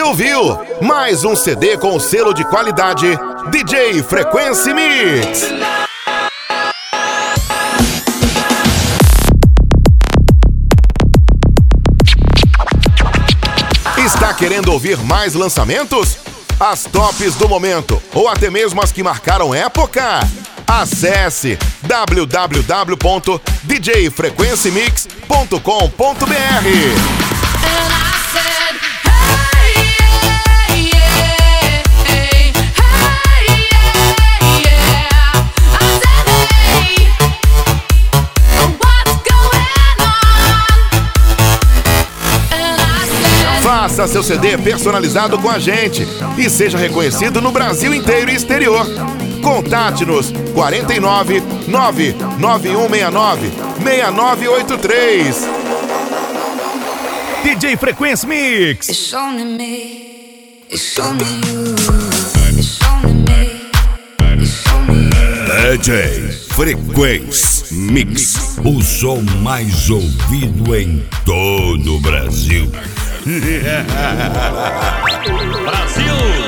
ouviu mais um CD com selo de qualidade DJ Frequency Mix. Está querendo ouvir mais lançamentos? As tops do momento ou até mesmo as que marcaram época? Acesse www.djfrequencymix.com.br. Faça seu CD personalizado com a gente e seja reconhecido no Brasil inteiro e exterior. Contate-nos 49 99169 6983. DJ Frequency Mix. It's only me. It's only you. It's only me. It's only you. DJ Frequency Mix, o som mais ouvido em todo o Brasil. Brasil!